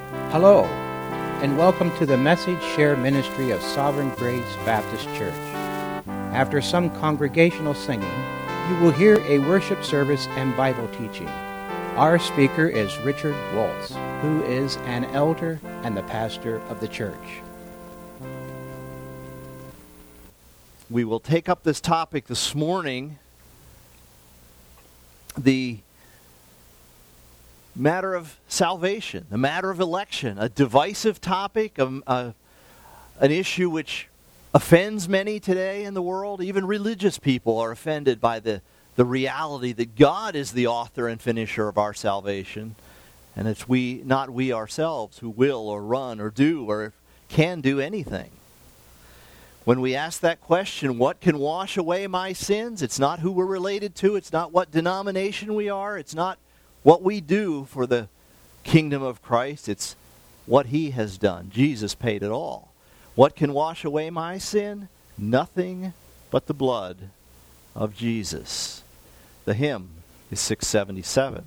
Hello, and welcome to the Message Share Ministry of Sovereign Grace Baptist Church. After some congregational singing, you will hear a worship service and Bible teaching. Our speaker is Richard Waltz, who is an elder and the pastor of the church. We will take up this topic this morning, the matter of salvation, the matter of election, a divisive topic, an issue which offends many today in the world. Even religious people are offended by the reality that God is the author and finisher of our salvation, and it's not we ourselves who will or run or do or can do anything. When we ask that question, what can wash away my sins? It's not who we're related to. It's not what denomination we are. It's not what we do for the kingdom of Christ. It's what He has done. Jesus paid it all. What can wash away my sin? Nothing but the blood of Jesus. The hymn is 677.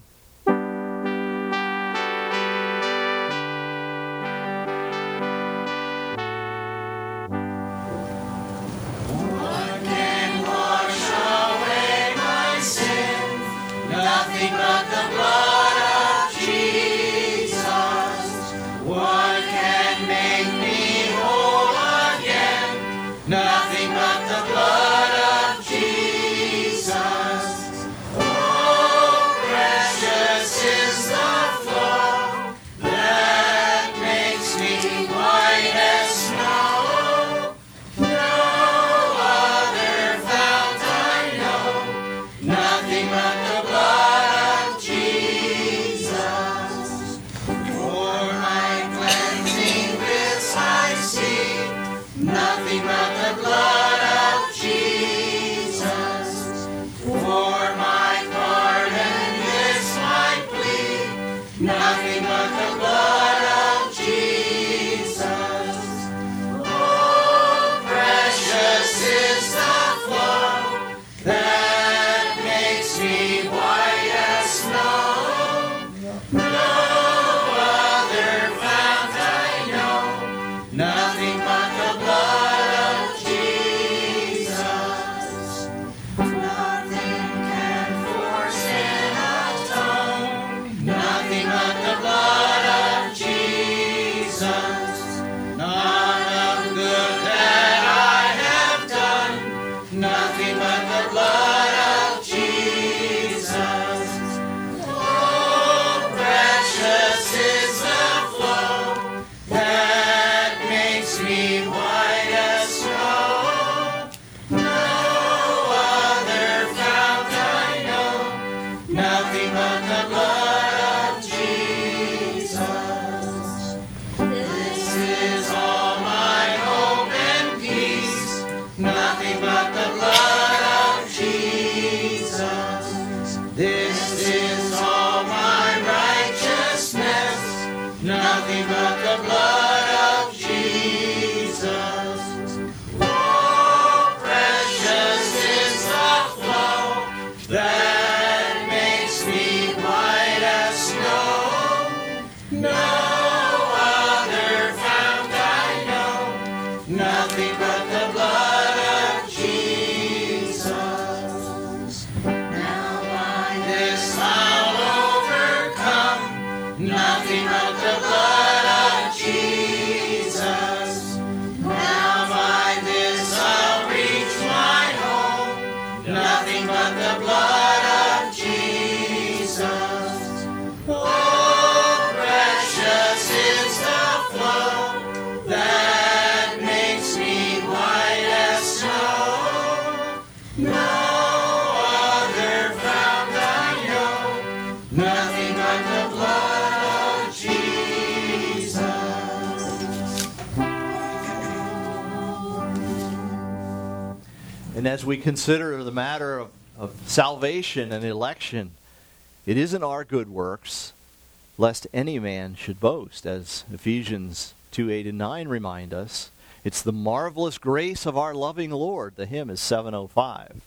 And as we consider the matter of salvation and election, it isn't our good works, lest any man should boast, as Ephesians 2:8 and 9 remind us. It's the marvelous grace of our loving Lord. The hymn is 705.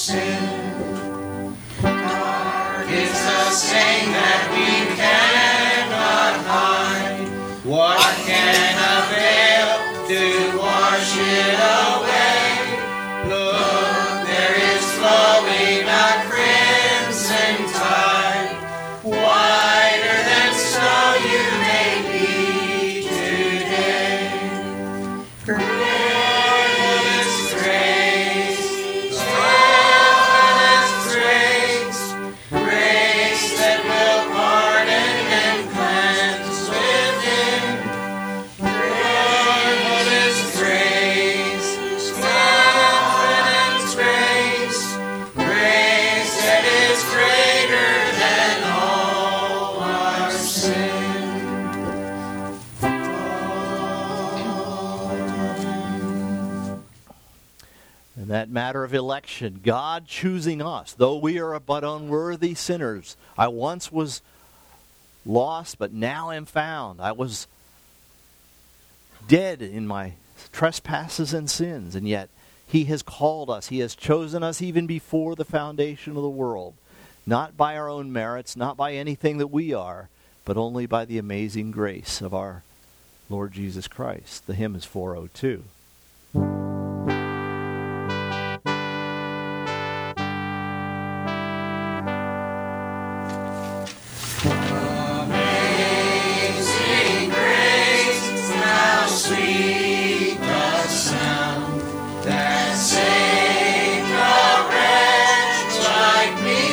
sin. Dark is the stain that we cannot hide. What can avail to wash it away? Look, there is flowing a crimson tide. Whiter than snow you may be today. Grace, grace, oh, grace, grace that will pardon and cleanse within. Grace, grace, confidence, grace, grace that is greater than all our sin. And that matter of election, God choosing us, though we are but unworthy sinners. I once was lost, but now am found. I was dead in my trespasses and sins, and yet He has called us. He has chosen us even before the foundation of the world, not by our own merits, not by anything that we are, but only by the amazing grace of our Lord Jesus Christ. The hymn is 402. Amazing grace, how sweet the sound that saved a wretch like me.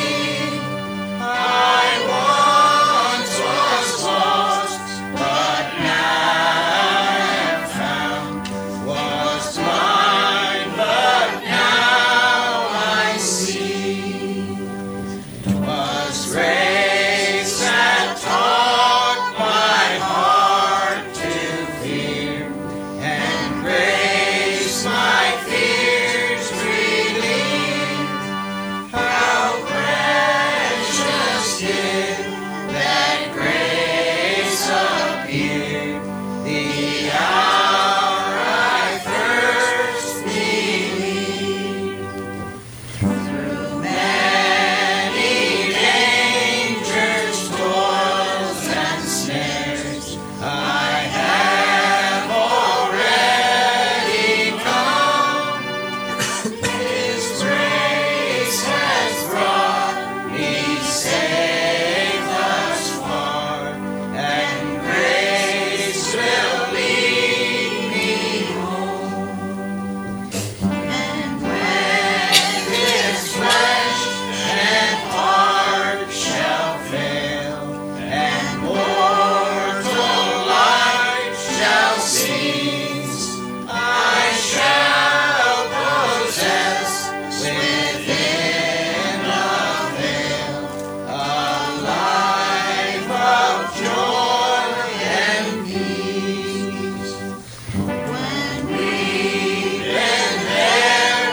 I once was lost, but now am found. Was blind, but now I see. 'Twas grace that taught my heart to fear, and grace my fears relieved. How precious did that grace appear, the hour I first believed. Through many dangers, toils, and snares, I have already come. His grace has brought me safe thus far, and grace will lead me home. And when this flesh and heart shall fail, and mortal life shall cease, I shall possess within the veil a life of joy and peace. When we've been there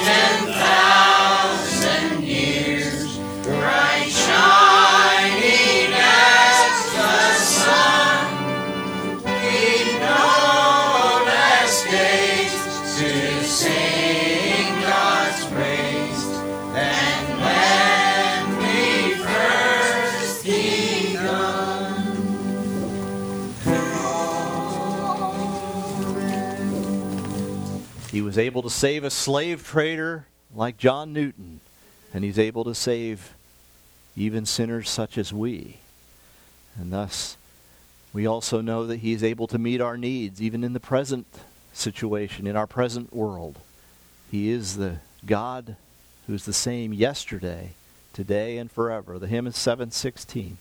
10,000 years, bright shining as the sun, we've no less days to sing God's praise than when we first begun. He was able to save a slave trader like John Newton, and He's able to save even sinners such as we. And thus, we also know that He is able to meet our needs, even in the present situation, in our present world. He is the God who is the same yesterday, today, and forever. The hymn is 716.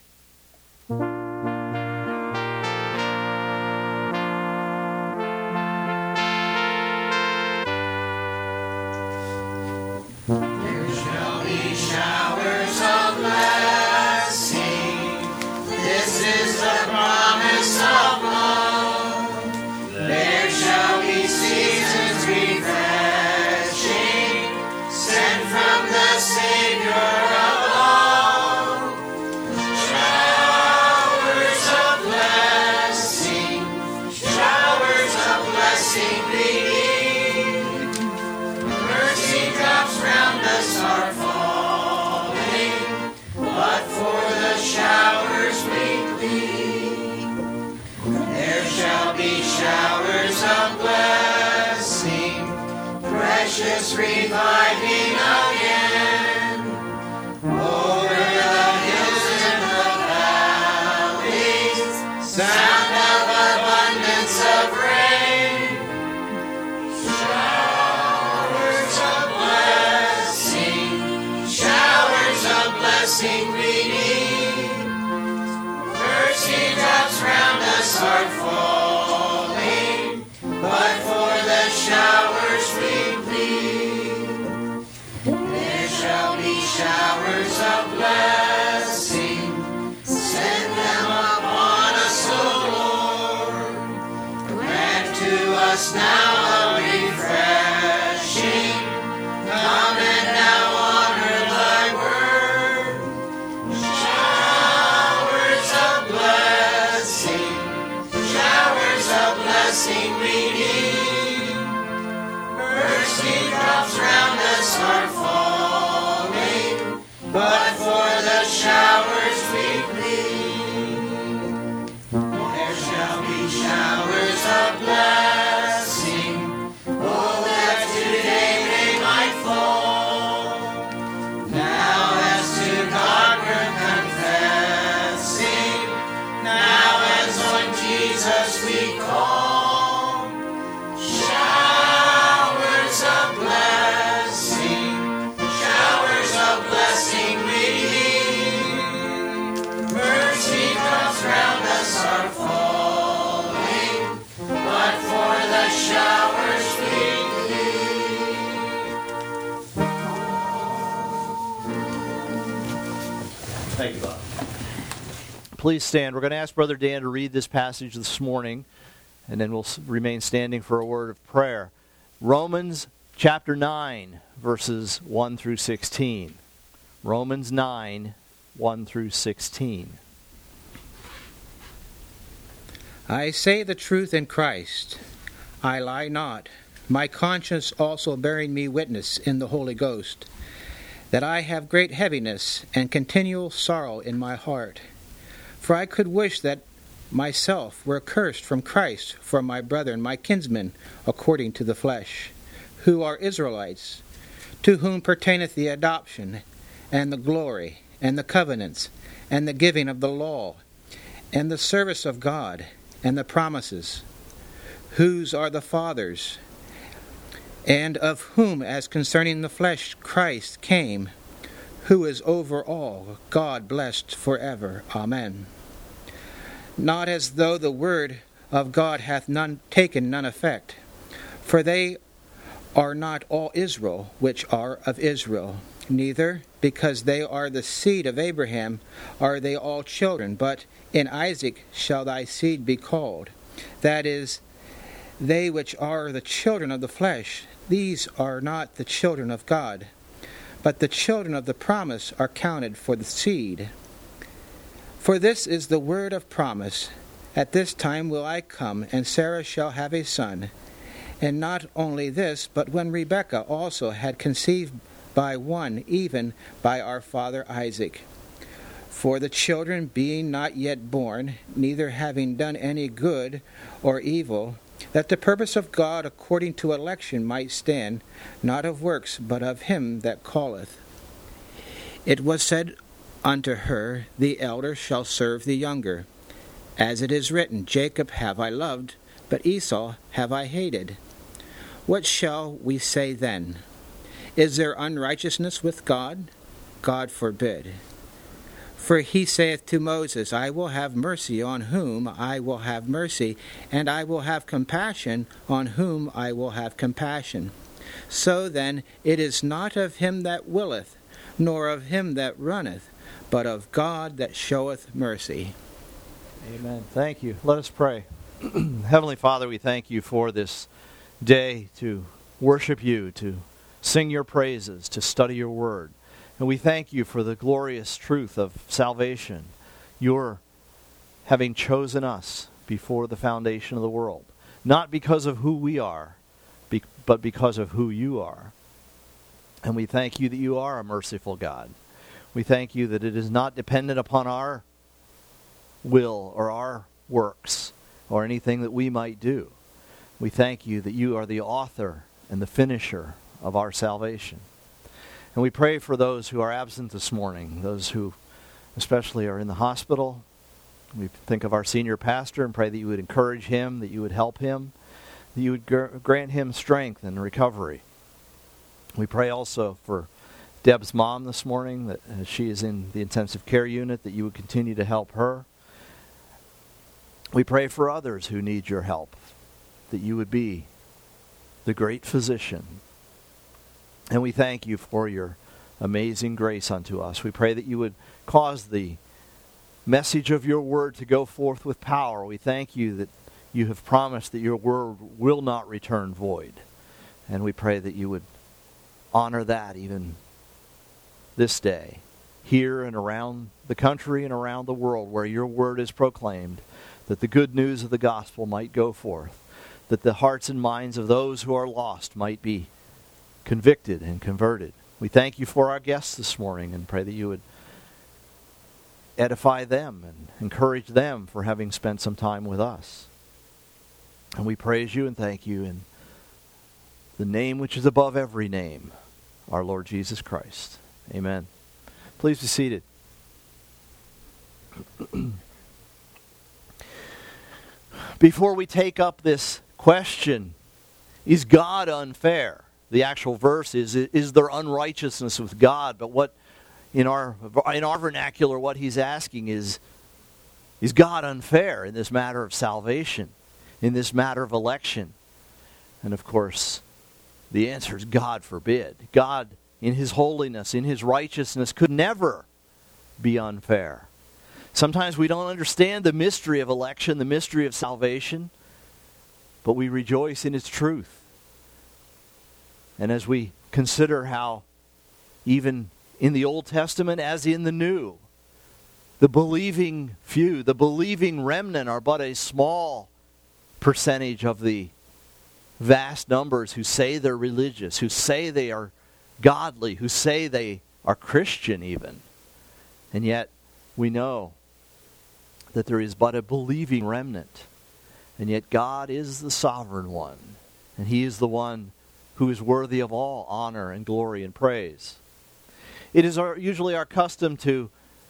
There shall be showers of blessing. This is the promise of love. There shall be seasons refreshing, sent from the Savior above. Showers of blessing beneath. Mercy drops round us are blessing we need. Mercy drops round us are falling, but for the showers we plead. There shall be showers of blessing. Send them upon us, O Lord. Grant to us now a refreshing. Come and now honor thy word. Showers of blessing we need. Mercy drops round us are falling, but for the showers we plead. There shall be showers of blessing. Oh, that today they might fall. Now as to God we're confessing, now as on Jesus we call. Showers of blessing we need. Mercy drops round us are falling, but for the showers we plead. Thank you, Bob. Please stand. We're going to ask Brother Dan to read this passage this morning, and then we'll remain standing for a word of prayer. Romans chapter 9, verses 1 through 16. Romans 9, 1 through 16. I say the truth in Christ. I lie not. My conscience also bearing me witness in the Holy Ghost, that I have great heaviness and continual sorrow in my heart. For I could wish that myself were accursed from Christ for my brethren, my kinsmen, according to the flesh, who are Israelites, to whom pertaineth the adoption, and the glory, and the covenants, and the giving of the law, and the service of God, and the promises, whose are the fathers, and of whom, as concerning the flesh, Christ came, who is over all, God blessed forever. Amen. Not as though the word of God hath taken none effect, for they are not all Israel which are of Israel, neither, because they are the seed of Abraham, are they all children, but in Isaac shall thy seed be called. That is, they which are the children of the flesh, these are not the children of God, but the children of the promise are counted for the seed. For this is the word of promise, at this time will I come, and Sarah shall have a son. And not only this, but when Rebekah also had conceived by one, even by our father Isaac. For the children being not yet born, neither having done any good or evil, that the purpose of God according to election might stand, not of works, but of him that calleth. It was said unto her, the elder shall serve the younger. As it is written, Jacob have I loved, but Esau have I hated. What shall we say then? Is there unrighteousness with God? God forbid. For he saith to Moses, I will have mercy on whom I will have mercy, and I will have compassion on whom I will have compassion. So then it is not of him that willeth, nor of him that runneth, but of God that showeth mercy. Amen. Thank you. Let us pray. Heavenly Father, we thank you for this day to worship you, to sing your praises, to study your word. And we thank you for the glorious truth of salvation, your having chosen us before the foundation of the world, not because of who we are, but because of who you are. And we thank you that you are a merciful God. We thank you that it is not dependent upon our will or our works or anything that we might do. We thank you that you are the author and the finisher of our salvation. And we pray for those who are absent this morning, those who especially are in the hospital. We think of our senior pastor and pray that you would encourage him, that you would help him, that you would grant him strength and recovery. We pray also for Deb's mom this morning, that she is in the intensive care unit, that you would continue to help her. We pray for others who need your help, that you would be the great physician. And we thank you for your amazing grace unto us. We pray that you would cause the message of your word to go forth with power. We thank you that you have promised that your word will not return void. And we pray that you would honor that even this day, here and around the country and around the world where your word is proclaimed, that the good news of the gospel might go forth, that the hearts and minds of those who are lost might be convicted and converted. We thank you for our guests this morning and pray that you would edify them and encourage them for having spent some time with us. And we praise you and thank you in the name which is above every name, our Lord Jesus Christ. Amen. Please be seated. Before we take up this question, is God unfair? The actual verse is there unrighteousness with God? But what in our vernacular, what he's asking is God unfair in this matter of salvation, in this matter of election? And of course, the answer is God forbid. God, in his holiness, in his righteousness, could never be unfair. Sometimes we don't understand the mystery of election, the mystery of salvation, but we rejoice in its truth. And as we consider how, even in the Old Testament as in the New, the believing few, the believing remnant are but a small percentage of the vast numbers who say they're religious, who say they are godly, who say they are Christian even. And yet we know that there is but a believing remnant. And yet God is the sovereign one. And he is the one who is worthy of all honor and glory and praise. It is usually our custom to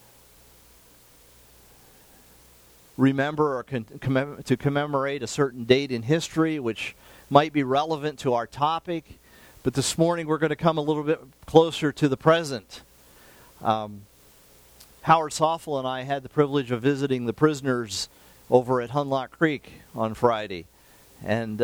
remember or to commemorate a certain date in history which might be relevant to our topic. But this morning we're going to come a little bit closer to the present. Howard Soffel and I had the privilege of visiting the prisoners over at Hunlock Creek on Friday. And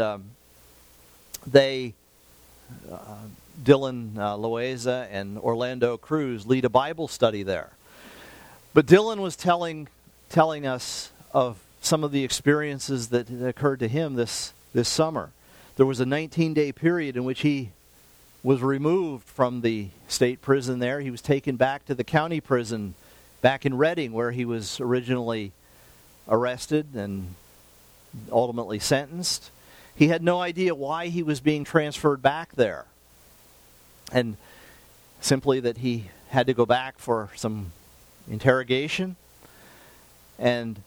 Dylan Loaiza and Orlando Cruz lead a Bible study there. But Dylan was telling us of some of the experiences that occurred to him this summer. There was a 19-day period in which he was removed from the state prison there. He was taken back to the county prison back in Reading, where he was originally arrested and ultimately sentenced. He had no idea why he was being transferred back there. And simply that he had to go back for some interrogation. And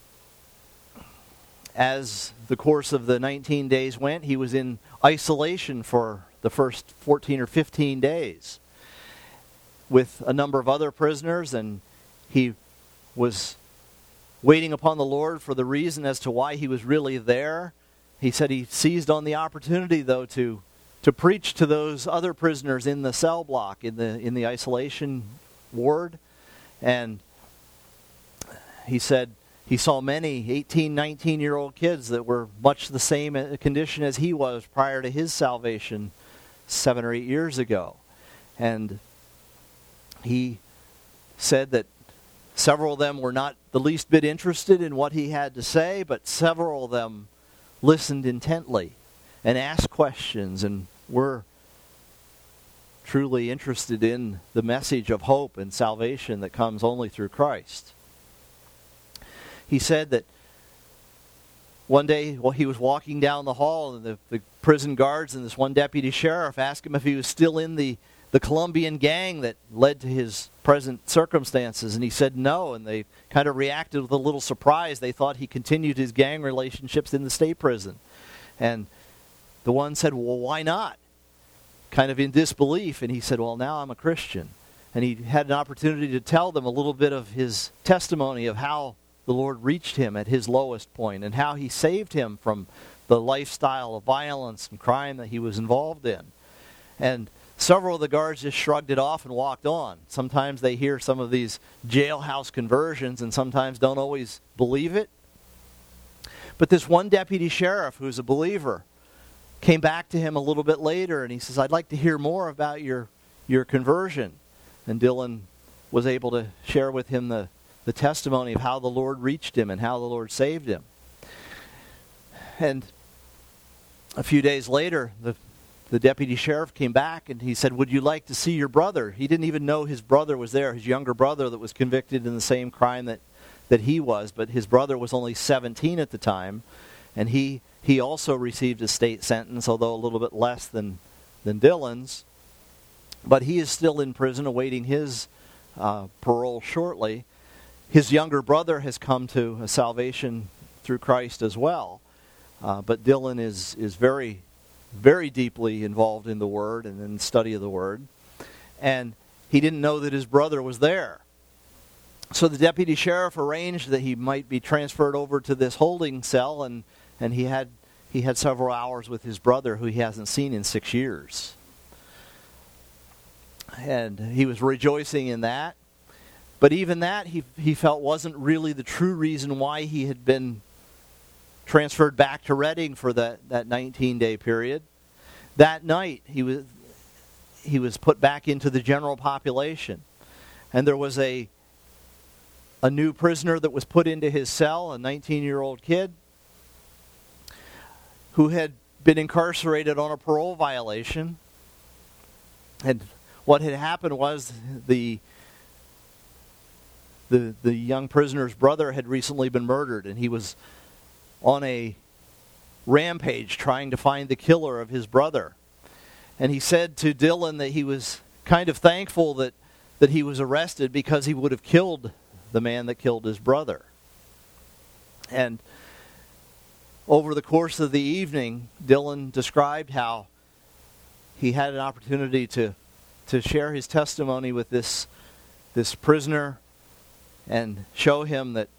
as the course of the 19 days went, he was in isolation for the first 14 or 15 days with a number of other prisoners, and he was waiting upon the Lord for the reason as to why he was really there. He said he seized on the opportunity, though, to preach to those other prisoners in the cell block, in the isolation ward. And he said he saw many 18, 19-year-old kids that were much the same condition as he was prior to his salvation 7 or 8 years ago. And he said that several of them were not the least bit interested in what he had to say, but several of them listened intently and asked questions and were truly interested in the message of hope and salvation that comes only through Christ. He said that one day while he was walking down the hall, and the prison guards and this one deputy sheriff asked him if he was still in the Colombian gang that led to his present circumstances, and he said no, and they kind of reacted with a little surprise. They thought he continued his gang relationships in the state prison. And the one said, well, why not? Kind of in disbelief, and he said, well, now I'm a Christian. And he had an opportunity to tell them a little bit of his testimony of how the Lord reached him at his lowest point and how he saved him from the lifestyle of violence and crime that he was involved in. And several of the guards just shrugged it off and walked on. Sometimes they hear some of these jailhouse conversions and sometimes don't always believe it. But this one deputy sheriff who's a believer came back to him a little bit later and he says, "I'd like to hear more about your conversion." And Dylan was able to share with him the testimony of how the Lord reached him and how the Lord saved him. And a few days later, the deputy sheriff came back and he said, "Would you like to see your brother?" He didn't even know his brother was there, his younger brother that was convicted in the same crime that he was, but his brother was only 17 at the time, and he also received a state sentence, although a little bit less than Dylan's. But he is still in prison awaiting his parole shortly. His younger brother has come to a salvation through Christ as well. But Dylan is very, very deeply involved in the Word and in the study of the Word. And he didn't know that his brother was there. So the deputy sheriff arranged that he might be transferred over to this holding cell, and he had several hours with his brother, who he hasn't seen in 6 years. And he was rejoicing in that. But even that, he felt wasn't really the true reason why he had been transferred back to Redding for that 19-day period. That night, he was put back into the general population. And there was a new prisoner that was put into his cell, a 19-year-old kid, who had been incarcerated on a parole violation. And what had happened was the young prisoner's brother had recently been murdered, and he was on a rampage trying to find the killer of his brother. And he said to Dylan that he was kind of thankful that he was arrested, because he would have killed the man that killed his brother. And over the course of the evening, Dylan described how he had an opportunity to share his testimony with this prisoner and show him that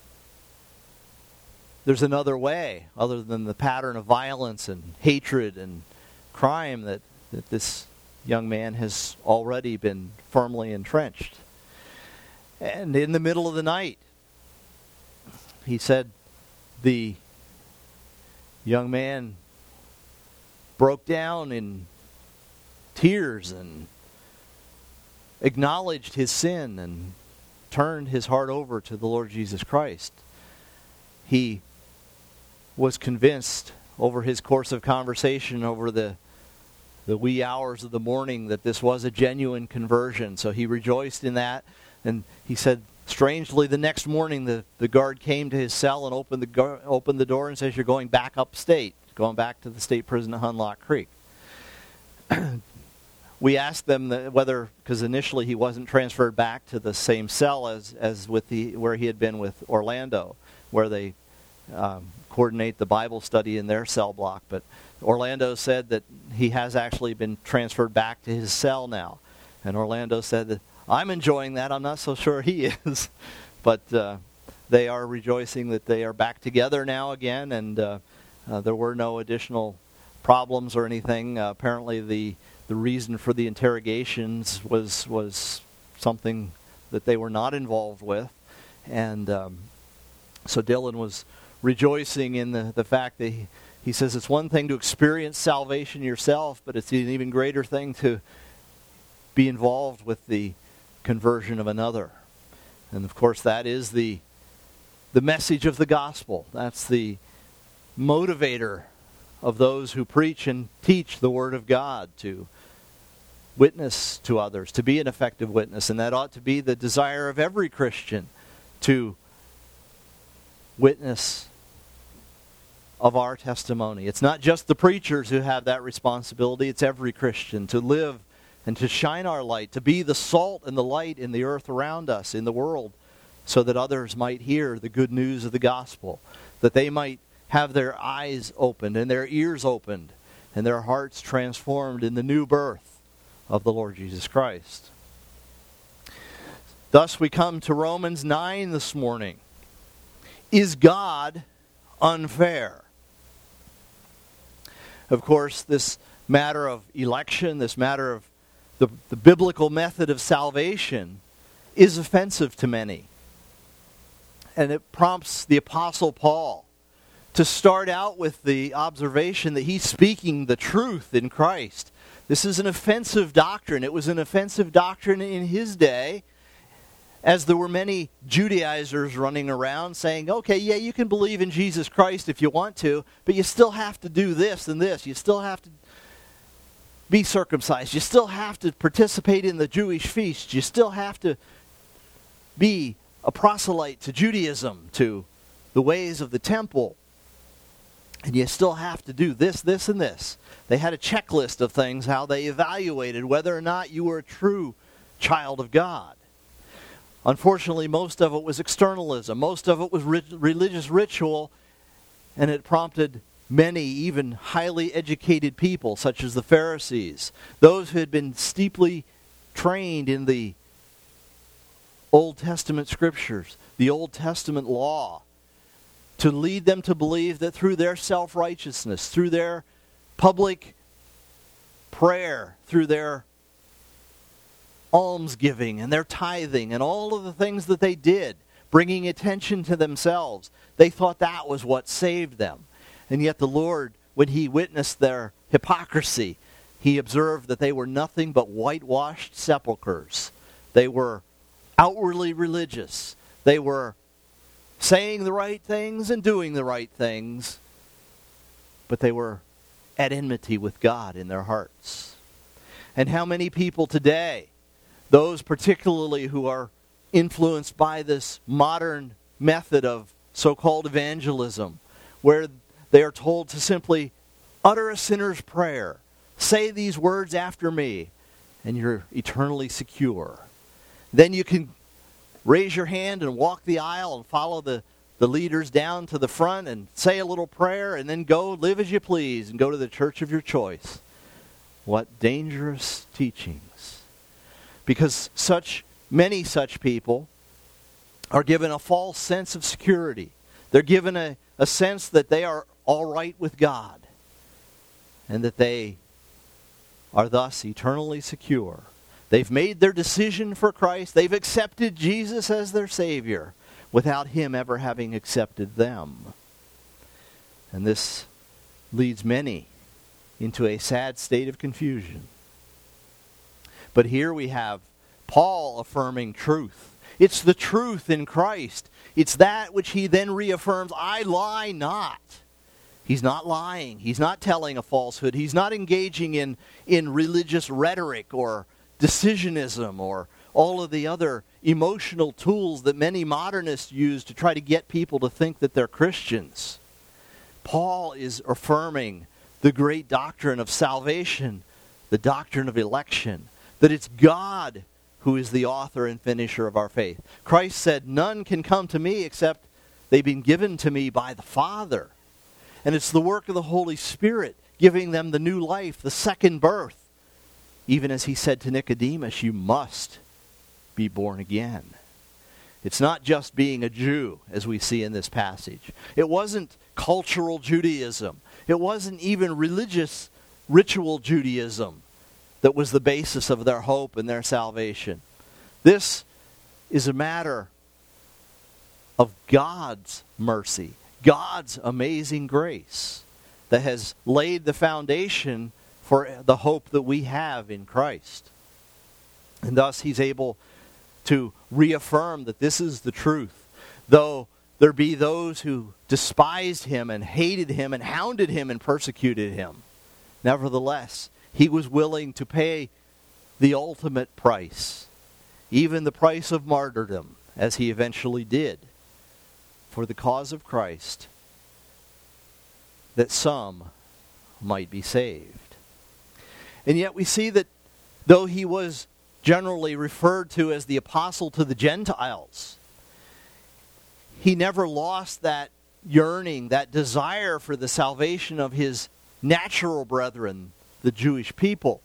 there's another way other than the pattern of violence and hatred and crime that this young man has already been firmly entrenched. And in the middle of the night, he said the young man broke down in tears and acknowledged his sin and turned his heart over to the Lord Jesus Christ. He was convinced over his course of conversation over the wee hours of the morning that this was a genuine conversion. So he rejoiced in that. And he said, strangely, the next morning the guard came to his cell and opened the door and says, "You're going back upstate, going back to the state prison at Hunlock Creek." We asked them whether, because initially he wasn't transferred back to the same cell as with where he had been with Orlando, where they coordinate the Bible study in their cell block. But Orlando said that he has actually been transferred back to his cell now. And Orlando said that, "I'm enjoying that. I'm not so sure he is." But they are rejoicing that they are back together now again, and there were no additional problems or anything. Apparently the reason for the interrogations was something that they were not involved with. And so Dylan was rejoicing in the fact that he says it's one thing to experience salvation yourself, but it's an even greater thing to be involved with the conversion of another. And of course that is the message of the gospel. That's the motivator of those who preach and teach the Word of God, to witness to others, to be an effective witness. And that ought to be the desire of every Christian, to witness of our testimony. It's not just the preachers who have that responsibility. It's every Christian to live and to shine our light, to be the salt and the light in the earth around us, in the world, so that others might hear the good news of the gospel, that they might have their eyes opened and their ears opened and their hearts transformed in the new birth of the Lord Jesus Christ. Thus we come to Romans 9 this morning. Is God unfair? Of course, this matter of election, this matter of the biblical method of salvation, is offensive to many. And it prompts the Apostle Paul to start out with the observation that he's speaking the truth in Christ. This is an offensive doctrine. It was an offensive doctrine in his day, as there were many Judaizers running around saying, okay, yeah, you can believe in Jesus Christ if you want to, but you still have to do this and this. You still have to be circumcised. You still have to participate in the Jewish feasts. You still have to be a proselyte to Judaism, to the ways of the temple. And you still have to do this, this, and this. They had a checklist of things, how they evaluated whether or not you were a true child of God. Unfortunately, most of it was externalism. Most of it was religious ritual, and it prompted many, even highly educated people, such as the Pharisees, those who had been steeply trained in the Old Testament scriptures, the Old Testament law, to lead them to believe that through their self-righteousness, through their public prayer, through their almsgiving and their tithing and all of the things that they did, bringing attention to themselves, they thought that was what saved them. And yet the Lord, when he witnessed their hypocrisy, he observed that they were nothing but whitewashed sepulchres. They were outwardly religious. They were saying the right things and doing the right things, but they were at enmity with God in their hearts. And how many people today, those particularly who are influenced by this modern method of so-called evangelism, where they are told to simply utter a sinner's prayer, say these words after me, and you're eternally secure. Then you can raise your hand and walk the aisle and follow the leaders down to the front and say a little prayer and then go live as you please and go to the church of your choice. What dangerous teachings. Because many such people are given a false sense of security. They're given a sense that they are all right with God and that they are thus eternally secure. They've made their decision for Christ. They've accepted Jesus as their Savior without Him ever having accepted them. And this leads many into a sad state of confusion. But here we have Paul affirming truth. It's the truth in Christ. It's that which he then reaffirms, I lie not. He's not lying. He's not telling a falsehood. He's not engaging in religious rhetoric or decisionism or all of the other emotional tools that many modernists use to try to get people to think that they're Christians. Paul is affirming the great doctrine of salvation, the doctrine of election, that it's God who is the author and finisher of our faith. Christ said, none can come to me except they've been given to me by the Father. And it's the work of the Holy Spirit giving them the new life, the second birth. Even as he said to Nicodemus, you must be born again. It's not just being a Jew, as we see in this passage. It wasn't cultural Judaism. It wasn't even religious ritual Judaism that was the basis of their hope and their salvation. This is a matter of God's mercy, God's amazing grace that has laid the foundation for the hope that we have in Christ. And thus he's able to reaffirm that this is the truth. Though there be those who despised him and hated him and hounded him and persecuted him, nevertheless, he was willing to pay the ultimate price, even the price of martyrdom, as he eventually did, for the cause of Christ, that some might be saved. And yet we see that though he was generally referred to as the apostle to the Gentiles, he never lost that yearning, that desire for the salvation of his natural brethren, the Jewish people.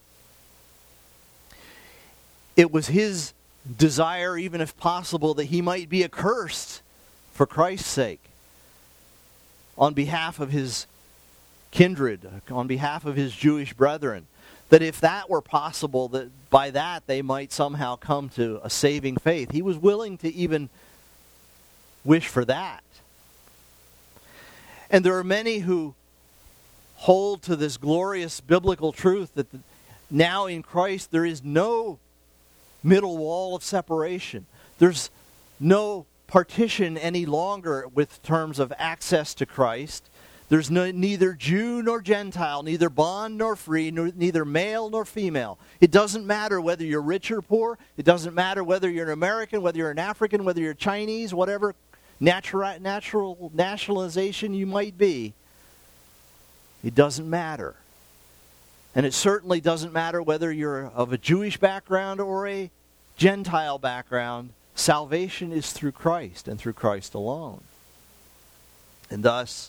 It was his desire, even if possible, that he might be accursed for Christ's sake, on behalf of his kindred, on behalf of his Jewish brethren, that if that were possible, that by that they might somehow come to a saving faith. He was willing to even wish for that. And there are many who hold to this glorious biblical truth that now in Christ there is no middle wall of separation. There's no partition any longer with terms of access to Christ. There's neither Jew nor Gentile, neither bond nor free, neither male nor female. It doesn't matter whether you're rich or poor. It doesn't matter whether you're an American, whether you're an African, whether you're Chinese, whatever natural nationalization you might be. It doesn't matter. And it certainly doesn't matter whether you're of a Jewish background or a Gentile background. Salvation is through Christ and through Christ alone. And thus,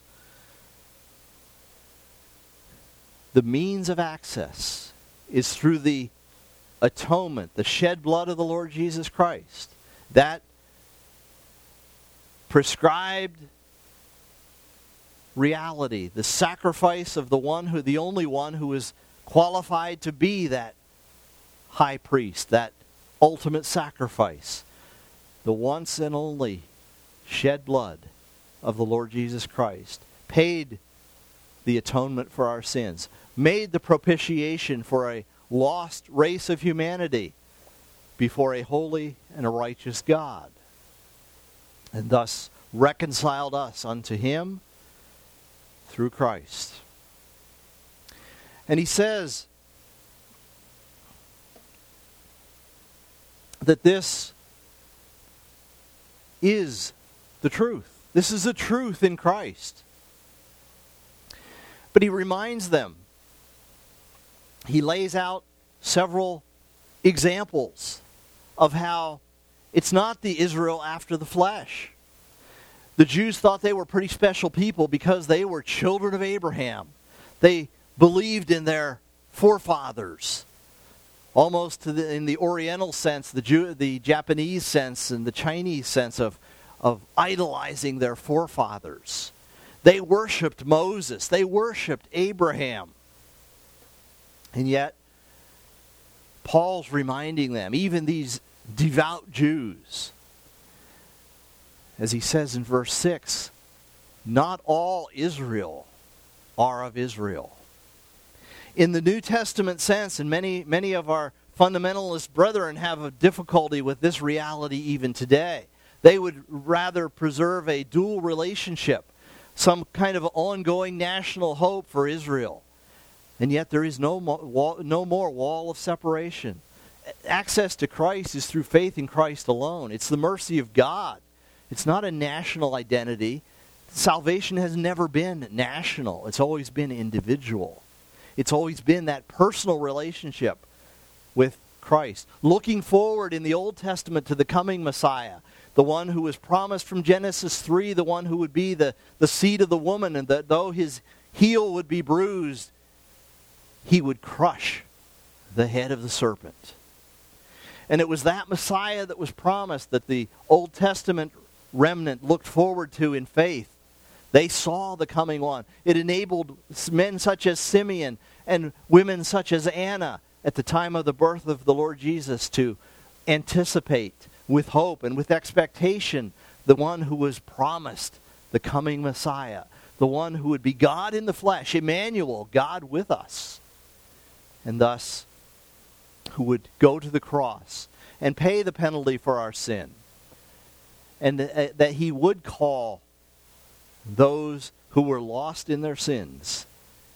the means of access is through the atonement, the shed blood of the Lord Jesus Christ. That prescribed reality, the sacrifice of the only one who is qualified to be that high priest, that ultimate sacrifice, the once and only shed blood of the Lord Jesus Christ, paid the atonement for our sins, made the propitiation for a lost race of humanity before a holy and a righteous God, and thus reconciled us unto him through Christ. And he says that this is the truth. This is the truth in Christ. But he reminds them, he lays out several examples of how it's not the Israel after the flesh. The Jews thought they were pretty special people because they were children of Abraham. They believed in their forefathers, almost in the Oriental sense, the Japanese sense, and the Chinese sense of idolizing their forefathers. They worshipped Moses. They worshipped Abraham. And yet, Paul's reminding them, even these devout Jews, as he says in verse 6, not all Israel are of Israel. In the New Testament sense, and many of our fundamentalist brethren have a difficulty with this reality even today. They would rather preserve a dual relationship, some kind of ongoing national hope for Israel. And yet there is no more wall of separation. Access to Christ is through faith in Christ alone. It's the mercy of God. It's not a national identity. Salvation has never been national. It's always been individual. It's always been that personal relationship with Christ. Looking forward in the Old Testament to the coming Messiah, the one who was promised from Genesis 3, the one who would be the seed of the woman, and that though his heel would be bruised, he would crush the head of the serpent. And it was that Messiah that was promised that the Old Testament remnant looked forward to in faith. They saw the coming one. It enabled men such as Simeon and women such as Anna at the time of the birth of the Lord Jesus to anticipate with hope and with expectation the one who was promised, the coming Messiah, the one who would be God in the flesh, Emmanuel, God with us, and thus who would go to the cross and pay the penalty for our sin, and that he would call those who were lost in their sins,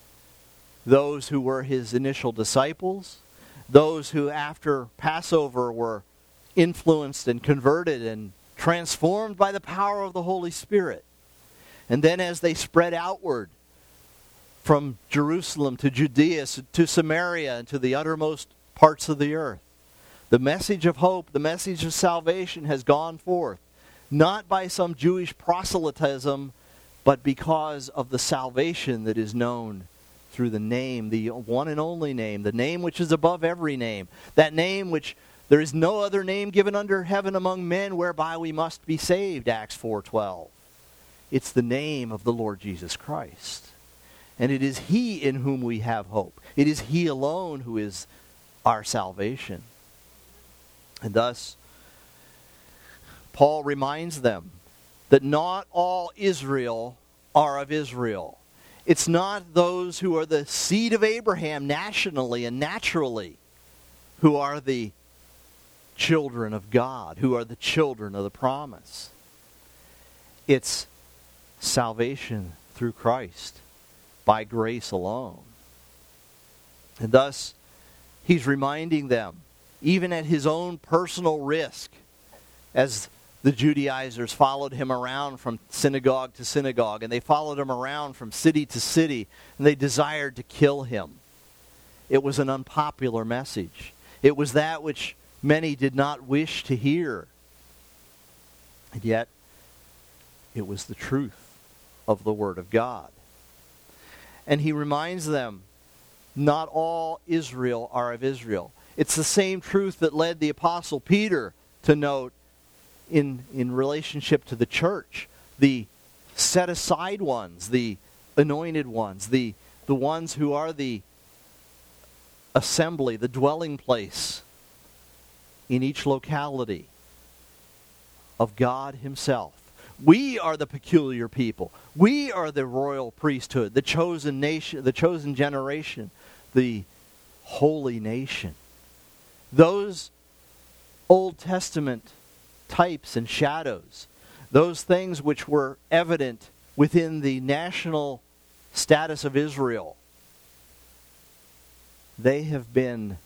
those who were his initial disciples, those who after Passover were influenced and converted and transformed by the power of the Holy Spirit. And then as they spread outward from Jerusalem to Judea to Samaria and to the uttermost parts of the earth, the message of hope, the message of salvation has gone forth, not by some Jewish proselytism, but because of the salvation that is known through the name, the one and only name, the name which is above every name, that name which there is no other name given under heaven among men whereby we must be saved, Acts 4:12. It's the name of the Lord Jesus Christ. And it is He in whom we have hope. It is He alone who is our salvation. And thus, Paul reminds them that not all Israel are of Israel. It's not those who are the seed of Abraham nationally and naturally who are the children of God, who are the children of the promise. It's salvation through Christ, by grace alone. And thus, he's reminding them, even at his own personal risk, as the Judaizers followed him around from synagogue to synagogue, and they followed him around from city to city, and they desired to kill him. It was an unpopular message. It was that which many did not wish to hear. And yet, it was the truth of the Word of God. And he reminds them, not all Israel are of Israel. It's the same truth that led the Apostle Peter to note in relationship to the church, the set-aside ones, the anointed ones, the ones who are the assembly, the dwelling place in each locality of God Himself. We are the peculiar people. We are the royal priesthood, the chosen nation, the chosen generation, the holy nation. Those Old Testament types and shadows, those things which were evident within the national status of Israel, they have been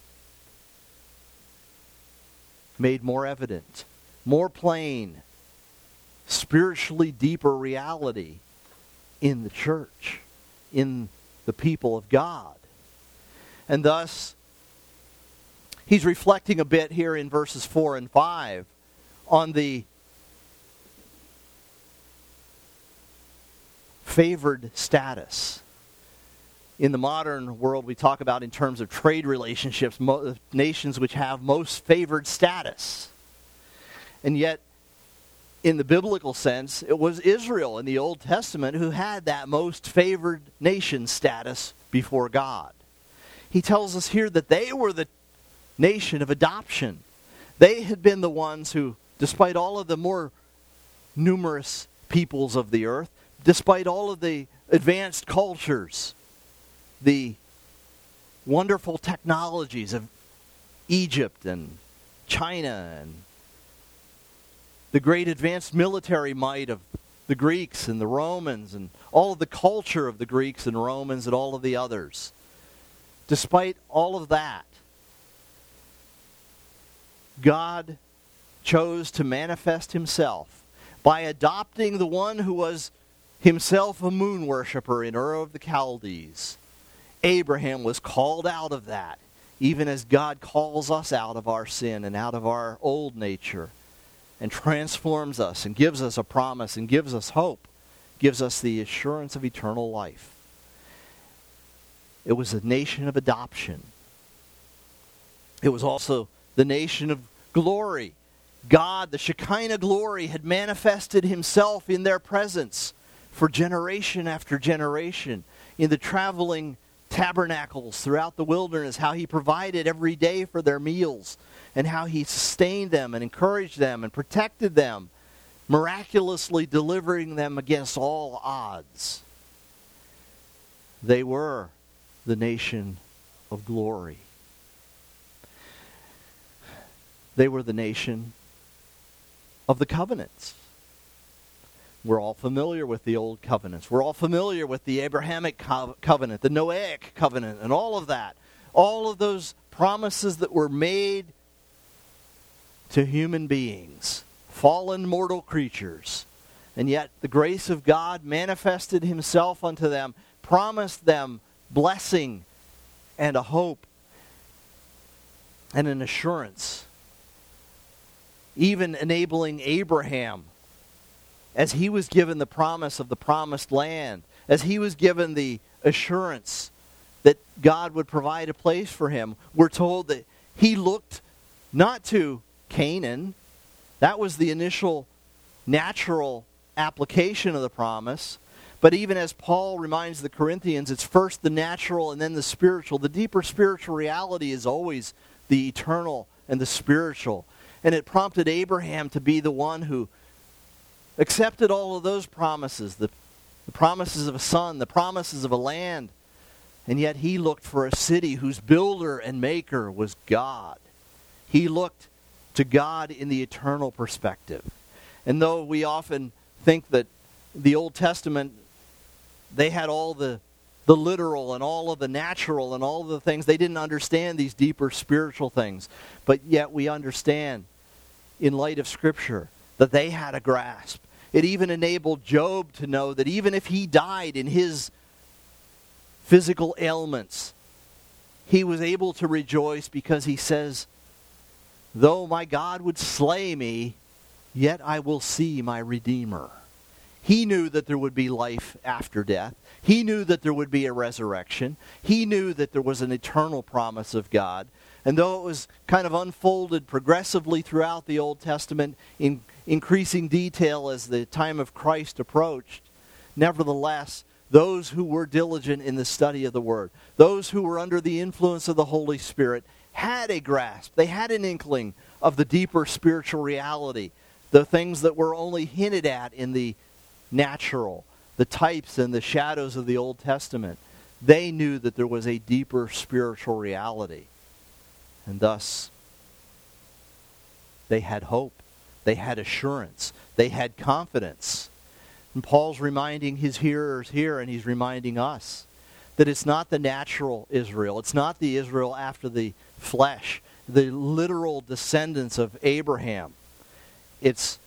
made more evident, more plain, spiritually deeper reality in the church, in the people of God. And thus, he's reflecting a bit here in verses 4 and 5 on the favored status. In the modern world, we talk about in terms of trade relationships, nations which have most favored status. And yet, in the biblical sense, it was Israel in the Old Testament who had that most favored nation status before God. He tells us here that they were the nation of adoption. They had been the ones who, despite all of the more numerous peoples of the earth, despite all of the advanced cultures, the wonderful technologies of Egypt and China, and the great advanced military might of the Greeks and the Romans, and all of the culture of the Greeks and Romans and all of the others. Despite all of that, God chose to manifest Himself by adopting the one who was himself a moon worshiper in Ur of the Chaldees. Abraham was called out of that, even as God calls us out of our sin and out of our old nature, and transforms us and gives us a promise and gives us hope, gives us the assurance of eternal life. It was a nation of adoption. It was also the nation of glory. God, the Shekinah glory, had manifested Himself in their presence for generation after generation in the traveling tabernacles throughout the wilderness, how He provided every day for their meals, and how He sustained them and encouraged them and protected them, miraculously delivering them against all odds. They were the nation of glory. They were the nation of the covenants. We're all familiar with the old covenants. We're all familiar with the Abrahamic covenant, the Noahic covenant, and all of that. All of those promises that were made to human beings, fallen mortal creatures. And yet the grace of God manifested Himself unto them, promised them blessing and a hope and an assurance, even enabling Abraham, as he was given the promise of the promised land, as he was given the assurance that God would provide a place for him. We're told that he looked not to Canaan. That was the initial natural application of the promise. But even as Paul reminds the Corinthians, it's first the natural and then the spiritual. The deeper spiritual reality is always the eternal and the spiritual. And it prompted Abraham to be the one who accepted all of those promises, the promises of a son, the promises of a land. And yet he looked for a city whose builder and maker was God. He looked to God in the eternal perspective. And though we often think that the Old Testament, they had all the literal and all of the natural and all of the things, they didn't understand these deeper spiritual things. But yet we understand, in light of Scripture, that they had a grasp. It even enabled Job to know that even if he died in his physical ailments, he was able to rejoice because he says, though my God would slay me, yet I will see my Redeemer. He knew that there would be life after death. He knew that there would be a resurrection. He knew that there was an eternal promise of God. And though it was kind of unfolded progressively throughout the Old Testament in increasing detail as the time of Christ approached, nevertheless, those who were diligent in the study of the Word, those who were under the influence of the Holy Spirit, had a grasp. They had an inkling of the deeper spiritual reality, the things that were only hinted at in the natural, the types and the shadows of the Old Testament. They knew that there was a deeper spiritual reality. And thus, they had hope. They had assurance. They had confidence. And Paul's reminding his hearers here, and he's reminding us, that it's not the natural Israel. It's not the Israel after the flesh, the literal descendants of Abraham. It's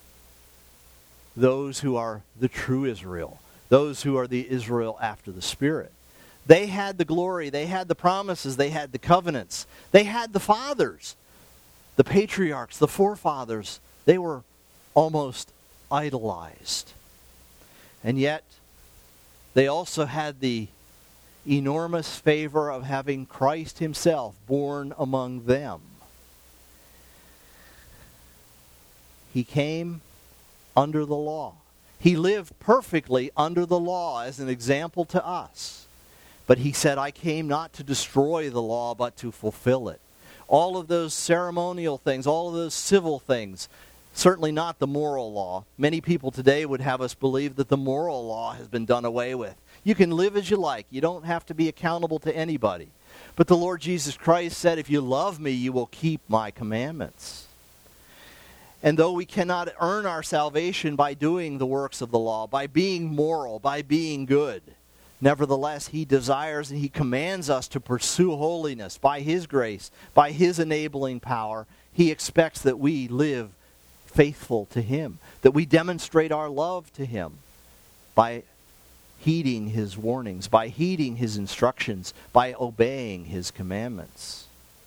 those who are the true Israel, those who are the Israel after the Spirit. They had the glory, they had the promises, they had the covenants, they had the fathers, the patriarchs, the forefathers. They were almost idolized. And yet, they also had the enormous favor of having Christ himself born among them. He came under the law. He lived perfectly under the law as an example to us. But he said, I came not to destroy the law, but to fulfill it. All of those ceremonial things, all of those civil things, certainly not the moral law. Many people today would have us believe that the moral law has been done away with. You can live as you like. You don't have to be accountable to anybody. But the Lord Jesus Christ said, if you love me, you will keep my commandments. And though we cannot earn our salvation by doing the works of the law, by being moral, by being good, nevertheless, he desires and he commands us to pursue holiness by his grace, by his enabling power. He expects that we live faithful to him, that we demonstrate our love to him by heeding his warnings, by heeding his instructions, by obeying his commandments.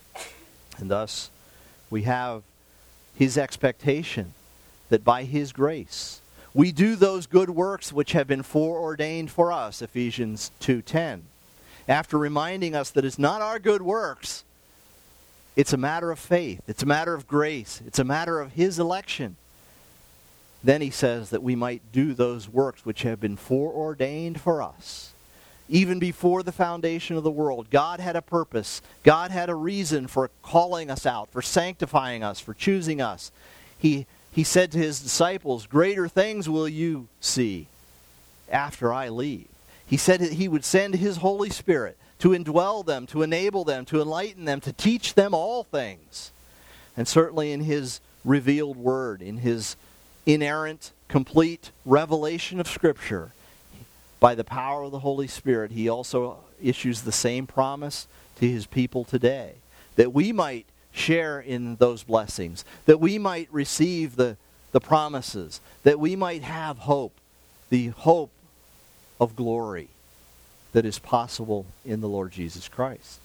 And thus, we have his expectation that by his grace, we do those good works which have been foreordained for us, Ephesians 2:10. After reminding us that it's not our good works, it's a matter of faith, it's a matter of grace, it's a matter of his election. Then he says that we might do those works which have been foreordained for us. Even before the foundation of the world, God had a purpose. God had a reason for calling us out, for sanctifying us, for choosing us. He said to his disciples, greater things will you see after I leave. He said that he would send his Holy Spirit to indwell them, to enable them, to enlighten them, to teach them all things. And certainly in his revealed word, in his inerrant, complete revelation of Scripture, by the power of the Holy Spirit, he also issues the same promise to his people today, that we might share in those blessings, that we might receive the promises, that we might have hope, the hope of glory that is possible in the Lord Jesus Christ.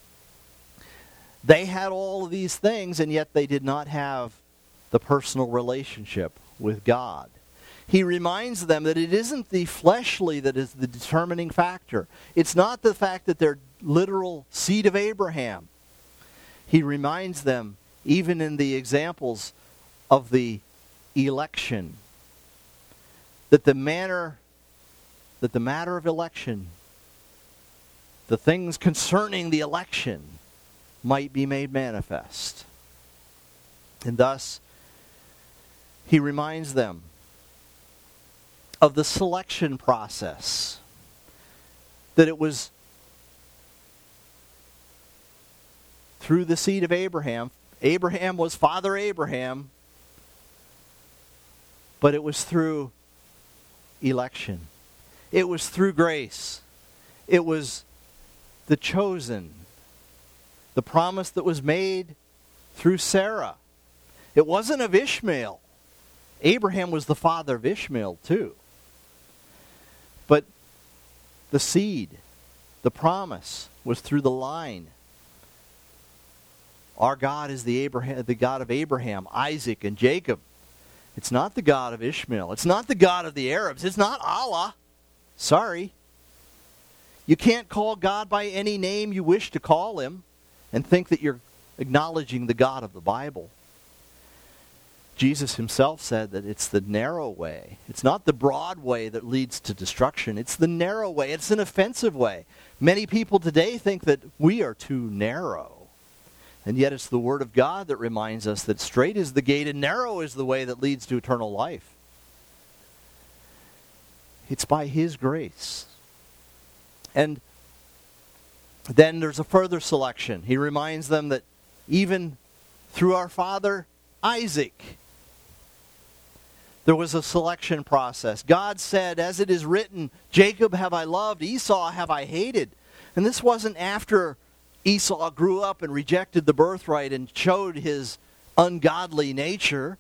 They had all of these things, and yet they did not have the personal relationship with God. He reminds them that it isn't the fleshly that is the determining factor. It's not the fact that they're literal seed of Abraham. He reminds them, even in the examples of the election, that the manner that the matter of election, the things concerning the election, might be made manifest. And thus, he reminds them of the selection process, that it was through the seed of Abraham. Abraham was Father Abraham, but it was through election. It was through grace. It was the chosen, the promise that was made through Sarah. It wasn't of Ishmael. Abraham was the father of Ishmael too. But the seed, the promise, was through the line. Our God is the God of Abraham, Isaac, and Jacob. It's not the God of Ishmael. It's not the God of the Arabs. It's not Allah. Sorry. You can't call God by any name you wish to call him and think that you're acknowledging the God of the Bible. Jesus himself said that it's the narrow way. It's not the broad way that leads to destruction. It's the narrow way. It's an offensive way. Many people today think that we are too narrow. And yet it's the Word of God that reminds us that straight is the gate and narrow is the way that leads to eternal life. It's by His grace. And then there's a further selection. He reminds them that even through our father Isaac, there was a selection process. God said, as it is written, Jacob have I loved, Esau have I hated. And this wasn't after Esau grew up and rejected the birthright and showed his ungodly nature.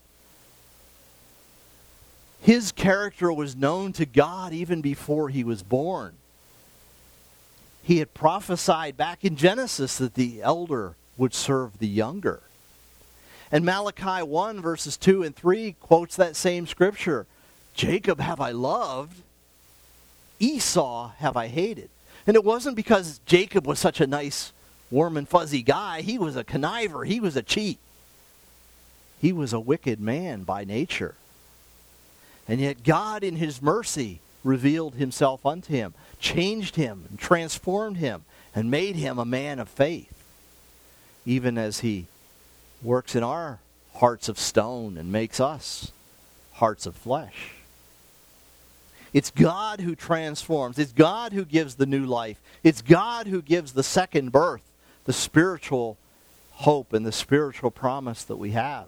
His character was known to God even before he was born. He had prophesied back in Genesis that the elder would serve the younger. And Malachi 1 verses 2 and 3 quotes that same scripture. Jacob have I loved, Esau have I hated. And it wasn't because Jacob was such a nice, warm and fuzzy guy. He was a conniver. He was a cheat. He was a wicked man by nature. And yet God in His mercy revealed Himself unto him, changed him, and transformed him, and made him a man of faith, even as He works in our hearts of stone and makes us hearts of flesh. It's God who transforms. It's God who gives the new life. It's God who gives the second birth, the spiritual hope and the spiritual promise that we have.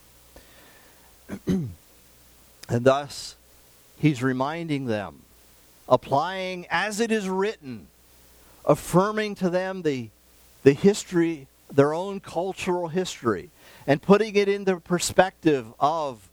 And thus, He's reminding them, applying as it is written, affirming to them the history, their own cultural history, and putting it into perspective of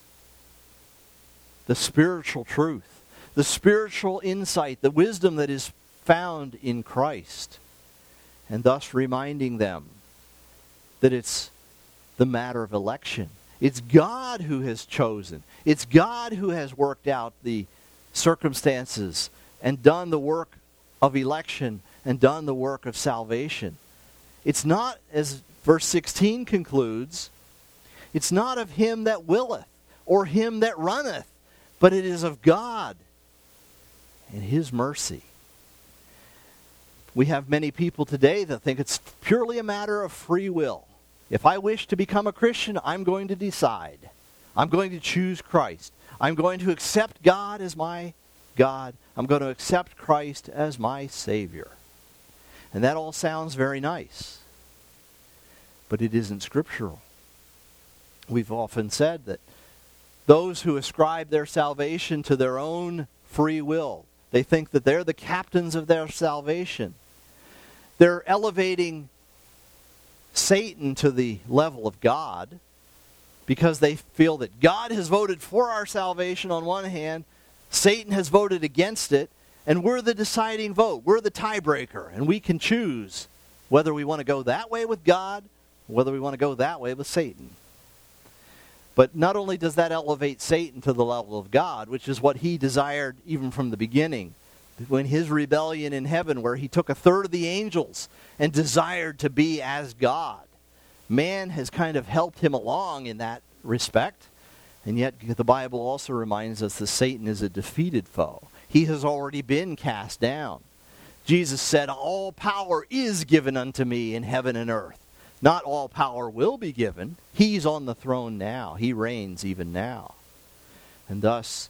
the spiritual truth, the spiritual insight, the wisdom that is found in Christ, and thus reminding them that it's the matter of election. It's God who has chosen. It's God who has worked out the circumstances and done the work of election and done the work of salvation. It's not, as verse 16 concludes, it's not of him that willeth or him that runneth, but it is of God and His mercy. We have many people today that think it's purely a matter of free will. If I wish to become a Christian, I'm going to decide. I'm going to choose Christ. I'm going to accept God as my God. I'm going to accept Christ as my Savior. And that all sounds very nice. But it isn't scriptural. We've often said that those who ascribe their salvation to their own free will, they think that they're the captains of their salvation. They're elevating Satan to the level of God because they feel that God has voted for our salvation on one hand, Satan has voted against it, and we're the deciding vote. We're the tiebreaker, and we can choose whether we want to go that way with God or whether we want to go that way with Satan. But not only does that elevate Satan to the level of God, which is what he desired even from the beginning, when his rebellion in heaven, where he took a third of the angels and desired to be as God, man has kind of helped him along in that respect. And yet the Bible also reminds us that Satan is a defeated foe. he has already been cast down. Jesus said, all power is given unto me in heaven and earth. Not all power will be given. He's on the throne now. He reigns even now. And thus,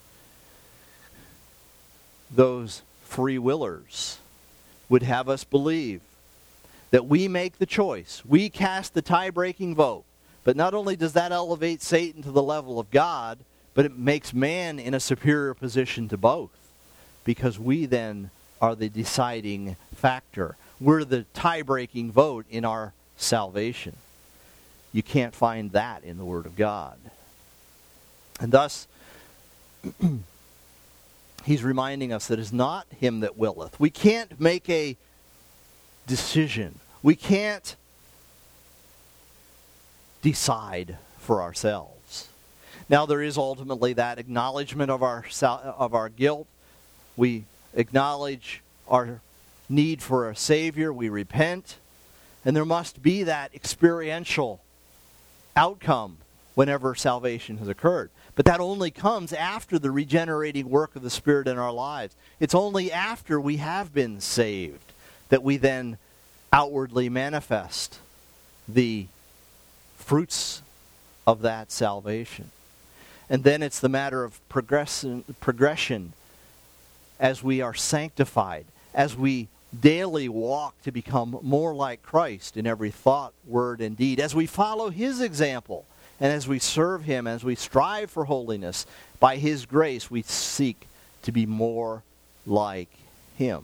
those free willers would have us believe that we make the choice. We cast the tie-breaking vote. But not only does that elevate Satan to the level of God, but it makes man in a superior position to both. Because we then are the deciding factor. We're the tie-breaking vote in our salvation. You can't find that in the Word of God. And thus, he's reminding us that it's not him that willeth. We can't make a decision. We can't decide for ourselves. Now there is ultimately that acknowledgement of our guilt. We acknowledge our need for a Savior. We repent. And there must be that experiential outcome whenever salvation has occurred. But that only comes after the regenerating work of the Spirit in our lives. It's only after we have been saved that we then outwardly manifest the fruits of that salvation. And then it's the matter of progression as we are sanctified, as we daily walk to become more like Christ in every thought, word, and deed, as we follow his example, and as we serve him, as we strive for holiness. By his grace, we seek to be more like him.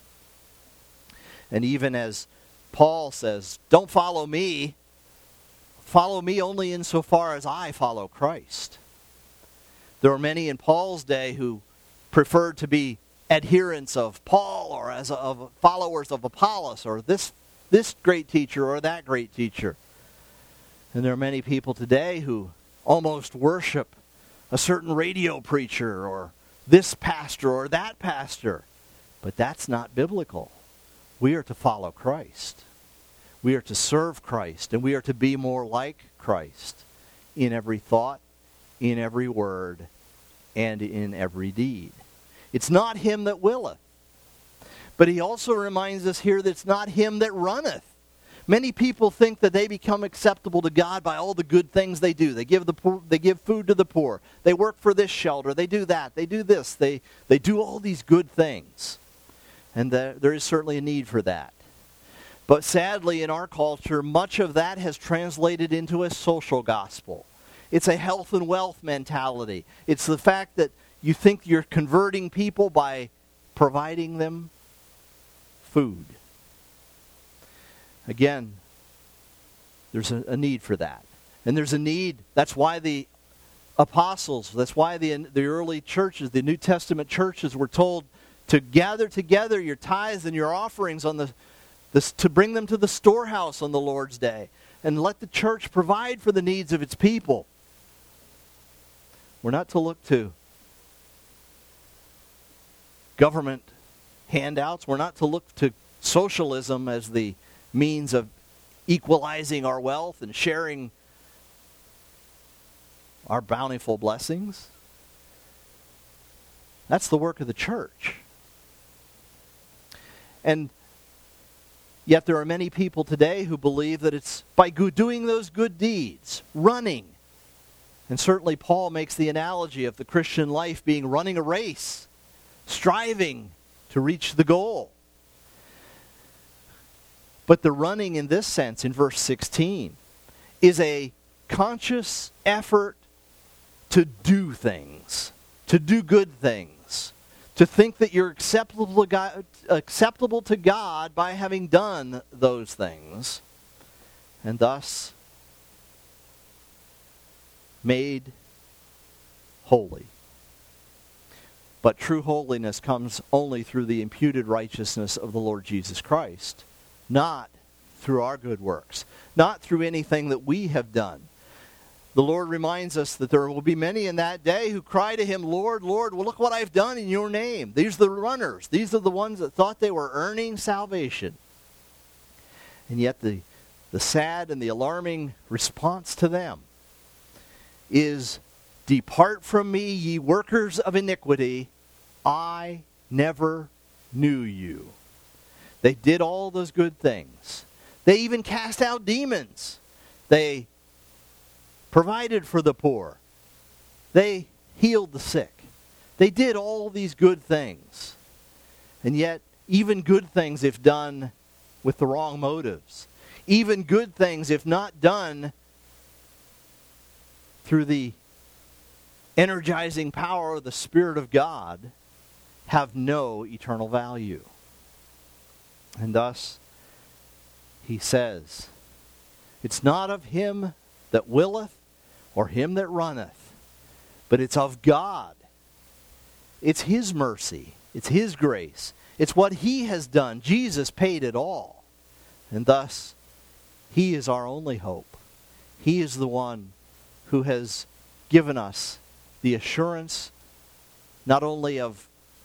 And even as Paul says, don't follow me. Follow me only insofar as I follow Christ. There were many in Paul's day who preferred to be adherents of Paul or of followers of Apollos or this great teacher or that great teacher. And there are many people today who almost worship a certain radio preacher or this pastor or that pastor. But that's not biblical. We are to follow Christ. We are to serve Christ, and we are to be more like Christ in every thought, in every word, and in every deed. It's not him that willeth. But he also reminds us here that it's not him that runneth. Many people think that they become acceptable to God by all the good things they do. They give food to the poor. They work for this shelter. They do that. They do this. They do all these good things. And there is certainly a need for that. But sadly, in our culture, much of that has translated into a social gospel. It's a health and wealth mentality. It's the fact that you think you're converting people by providing them food. Again, there's a need for that. And there's a need, that's why the apostles, that's why the early churches, the New Testament churches were told to gather together your tithes and your offerings on to bring them to the storehouse on the Lord's day and let the church provide for the needs of its people. We're not to look to government handouts. We're not to look to socialism as the means of equalizing our wealth and sharing our bountiful blessings. That's the work of the church. And yet there are many people today who believe that it's by doing those good deeds, running. And certainly Paul makes the analogy of the Christian life being running a race, striving to reach the goal. But the running in this sense, in verse 16, is a conscious effort to do things, to do good things, to think that you're acceptable to God by having done those things, and thus made holy. But true holiness comes only through the imputed righteousness of the Lord Jesus Christ, not through our good works, not through anything that we have done. The Lord reminds us that there will be many in that day who cry to him, Lord, Lord, well, look what I've done in your name. These are the runners. These are the ones that thought they were earning salvation. And yet the sad and the alarming response to them is, depart from me, ye workers of iniquity, I never knew you. They did all those good things. They even cast out demons. They provided for the poor. They healed the sick. They did all these good things. And yet, even good things, if done with the wrong motives, even good things, if not done through the energizing power of the Spirit of God, have no eternal value. And thus, he says, it's not of him that willeth or him that runneth, but it's of God. It's his mercy. It's his grace. It's what he has done. Jesus paid it all. And thus, he is our only hope. He is the one who has given us the assurance not only of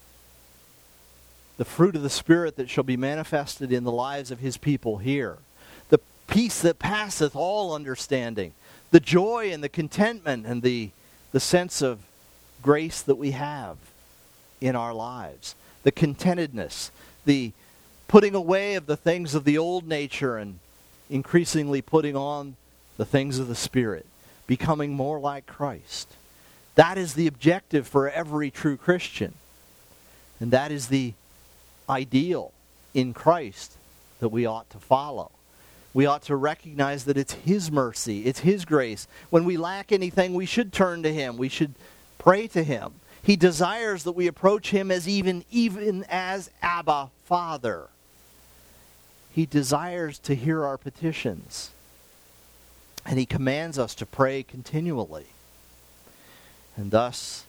the fruit of the Spirit that shall be manifested in the lives of his people here, the peace that passeth all understanding, the joy and the contentment and the sense of grace that we have in our lives, the contentedness, the putting away of the things of the old nature and increasingly putting on the things of the Spirit, becoming more like Christ. That is the objective for every true Christian. And that is the ideal in Christ that we ought to follow. We ought to recognize that it's his mercy, it's his grace. When we lack anything, we should turn to him. We should pray to him. He desires that we approach him as even as Abba, Father. He desires to hear our petitions. And he commands us to pray continually. And thus,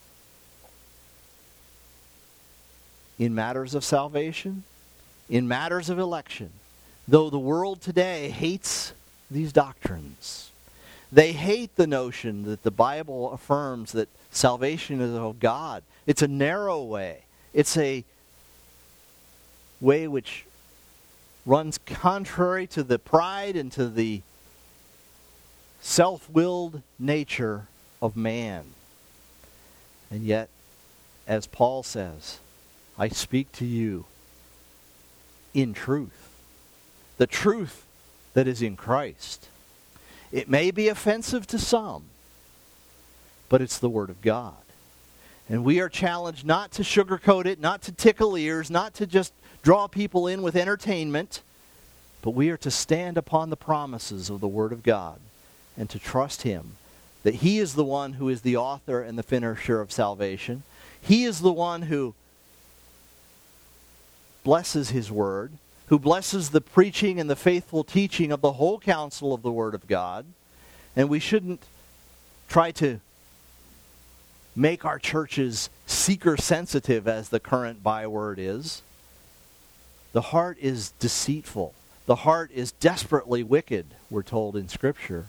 in matters of salvation, in matters of election, though the world today hates these doctrines, they hate the notion that the Bible affirms that salvation is of God. It's a narrow way. It's a way which runs contrary to the pride and to the self-willed nature of man. And yet, as Paul says, I speak to you in truth. The truth that is in Christ. It may be offensive to some, but it's the Word of God. And we are challenged not to sugarcoat it, not to tickle ears, not to just draw people in with entertainment, but we are to stand upon the promises of the Word of God and to trust him that he is the one who is the author and the finisher of salvation. He is the one who blesses his word, who blesses the preaching and the faithful teaching of the whole counsel of the Word of God. And we shouldn't try to make our churches seeker-sensitive, as the current byword is. The heart is deceitful. The heart is desperately wicked, we're told in Scripture.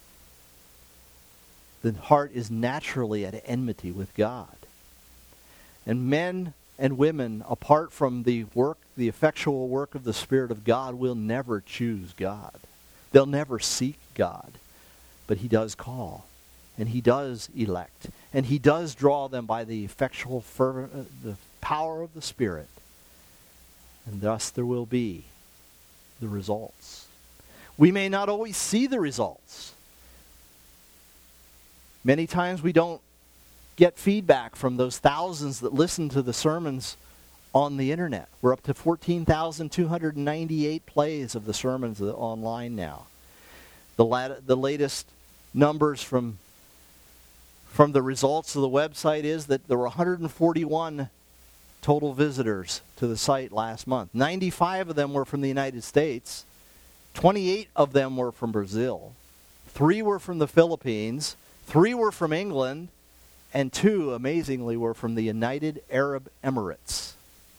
The heart is naturally at enmity with God. And men and women, apart from the effectual work of the Spirit of God, will never choose God. They'll never seek God. But he does call, and he does elect, and he does draw them by the effectual the power of the Spirit. And thus there will be the results. We may not always see the results. Many times we don't get feedback from those thousands that listen to the sermons on the internet. We're up to 14,298 plays of the sermons online now. The latest numbers from the results of the website is that there were 141 total visitors to the site last month. 95 of them were from the United States. 28 of them were from Brazil. 3 were from the Philippines. 3 were from England. And 2, amazingly, were from the United Arab Emirates.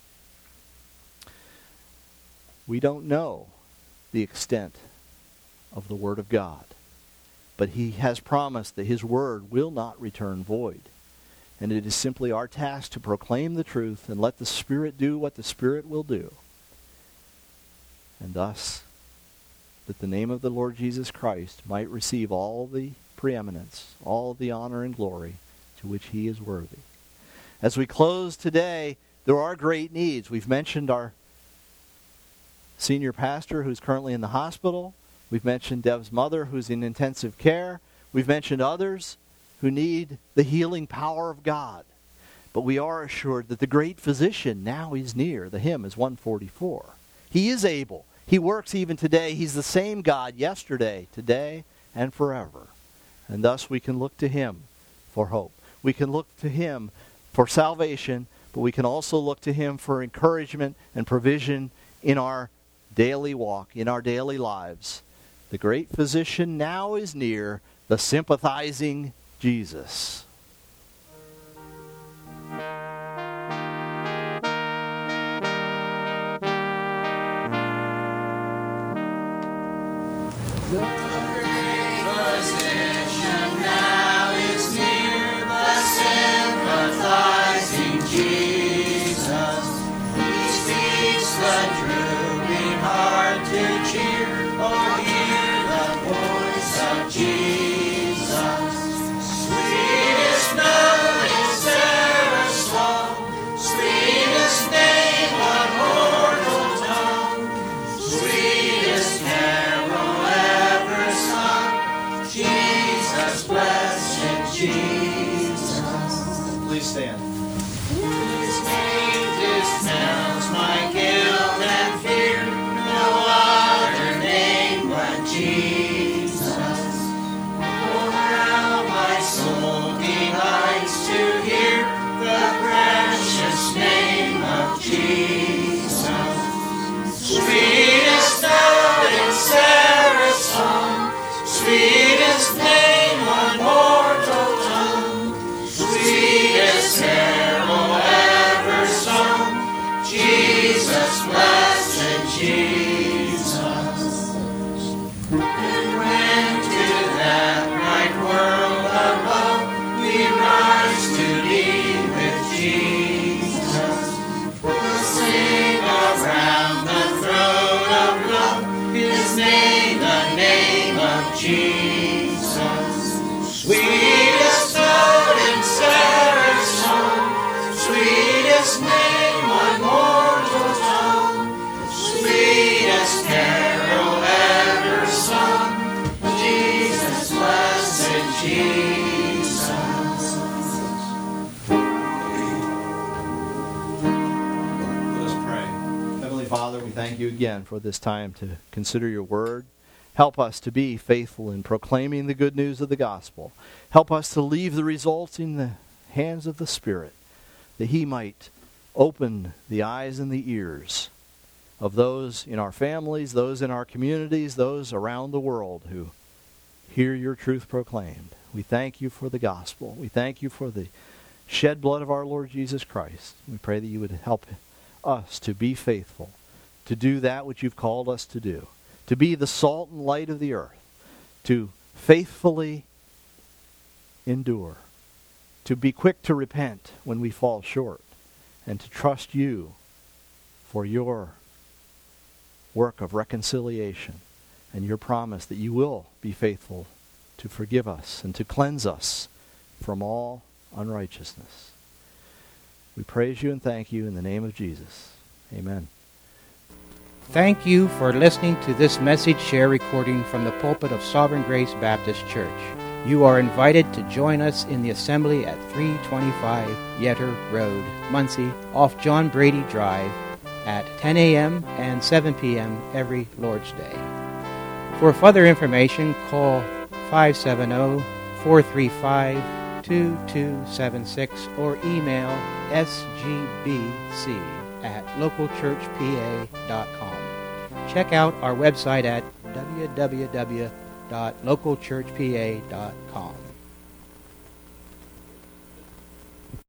We don't know the extent of the Word of God. But he has promised that his word will not return void. And it is simply our task to proclaim the truth and let the Spirit do what the Spirit will do. And thus, that the name of the Lord Jesus Christ might receive all the preeminence, all the honor and glory to which he is worthy. As we close today, there are great needs. We've mentioned our senior pastor who's currently in the hospital. We've mentioned Deb's mother who's in intensive care. We've mentioned others who need the healing power of God. But we are assured that the great physician now is near. The hymn is 144. He is able. He works even today. He's the same God yesterday, today, and forever. And thus we can look to him for hope. We can look to him for salvation, but we can also look to him for encouragement and provision in our daily walk, in our daily lives. The great physician now is near, the sympathizing Jesus. Please stand. His name dispels my guilt and fear. No other name but Jesus. Oh, how my soul delights to hear the precious name of Jesus. Sweetest note in Sarah's song, sweetest name on mortal tongue, sweetest carol ever sung, Jesus, blessed Jesus. And when to that bright world above we rise to be with Jesus, we'll sing around the throne of love, his name, the name of Jesus. Sweetest note in Sarah's song, sweetest name on mortal tongue, sweetest carol ever sung, Jesus, blessed Jesus. Let us pray. Heavenly Father, we thank you again for this time to consider your word. Help us to be faithful in proclaiming the good news of the gospel. Help us to leave the results in the hands of the Spirit, that he might open the eyes and the ears of those in our families, those in our communities, those around the world who hear your truth proclaimed. We thank you for the gospel. We thank you for the shed blood of our Lord Jesus Christ. We pray that you would help us to be faithful, to do that which you've called us to do, to be the salt and light of the earth, to faithfully endure, to be quick to repent when we fall short, and to trust you for your work of reconciliation and your promise that you will be faithful to forgive us and to cleanse us from all unrighteousness. We praise you and thank you in the name of Jesus. Amen. Thank you for listening to this message share recording from the pulpit of Sovereign Grace Baptist Church. You are invited to join us in the assembly at 325 Yetter Road, Muncie, off John Brady Drive, at 10 a.m. and 7 p.m. every Lord's Day. For further information, call 570-435-2276 or email sgbc@localchurchpa.com. Check out our website at www.localchurchpa.com.